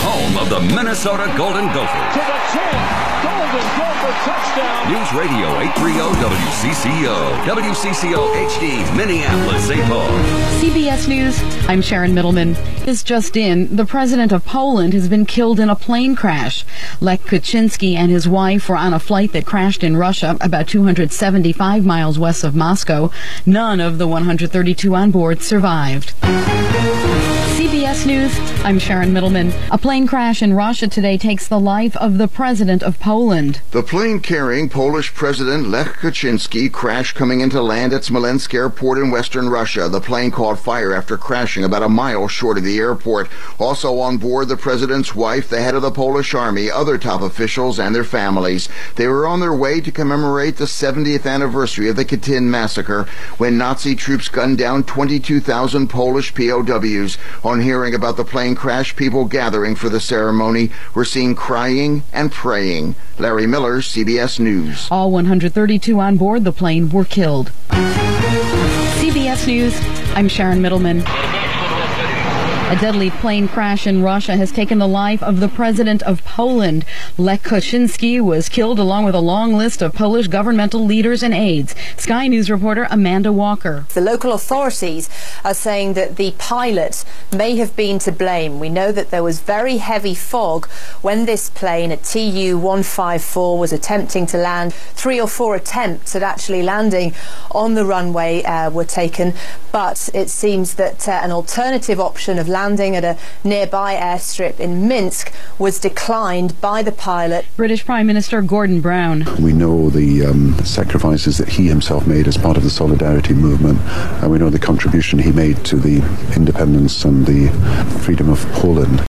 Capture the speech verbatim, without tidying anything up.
home of the Minnesota Golden Gophers. To the ten. Golden Gopher touchdown. News Radio eight thirty W C C O. W C C O H D, Minneapolis, Saint Paul. C B S News, I'm Sharon Middleman. Is just in, the president of Poland has been killed in a plane crash. Lech Kaczynski and his wife were on a flight that crashed in Russia, about two hundred seventy-five miles west of Moscow. None of the one hundred thirty-two on board survived. C B S News, I'm Sharon Middleman. A plane crash in Russia today takes the life of the president of Poland. The plane carrying Polish President Lech Kaczynski crashed coming into land at Smolensk Airport in western Russia. The plane caught fire after crashing about a mile short of the airport. Also on board, the president's wife, the head of the Polish army, other top officials, and their families. They were on their way to commemorate the seventieth anniversary of the Katyn massacre, when Nazi troops gunned down twenty-two thousand Polish P O Ws. On hearing about the plane crash, people gathering for the ceremony were seen crying and praying. Larry Miller, C B S News. All one hundred thirty-two on board the plane were killed. C B S News, I'm Sharon Middleman. A deadly plane crash in Russia has taken the life of the president of Poland. Lech Kaczynski was killed along with a long list of Polish governmental leaders and aides. Sky News reporter Amanda Walker. The local authorities are saying that the pilot may have been to blame. We know that there was very heavy fog when this plane, a T U one fifty-four, was attempting to land. Three or four attempts at actually landing on the runway uh, were taken, but it seems that uh, an alternative option of landing landing at a nearby airstrip in Minsk was declined by the pilot. British Prime Minister Gordon Brown. We know the um, sacrifices that he himself made as part of the Solidarity movement, and we know the contribution he made to the independence and the freedom of Poland.